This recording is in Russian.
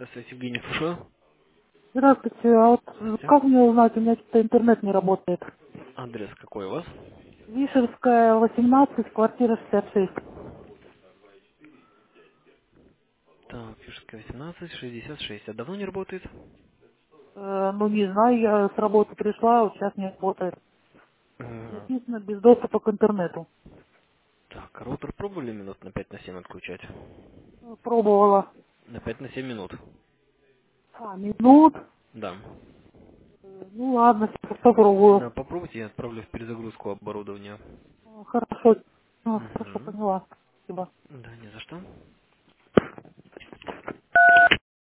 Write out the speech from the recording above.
Здравствуйте, Евгений, слушаю. Здравствуйте, а вот Здравствуйте. как мне узнать, у меня что-то интернет не работает. Адрес какой у вас? Вишерская, 18, квартира 66. Так, Пишская, 18, 66. А давно не работает? Ну, не знаю, я с работы пришла, а вот сейчас не работает. Мгм. Написано без доступа к интернету. Так, роутер пробовали минут на 5 на 7 отключать? Пробовала. На 5 на 7 минут. Минут. Да. Ну, ладно, сейчас попробую. Да, попробуйте, я отправлю в перезагрузку оборудования. Хорошо. Хорошо, Угу. поняла. Спасибо. Да, не за что.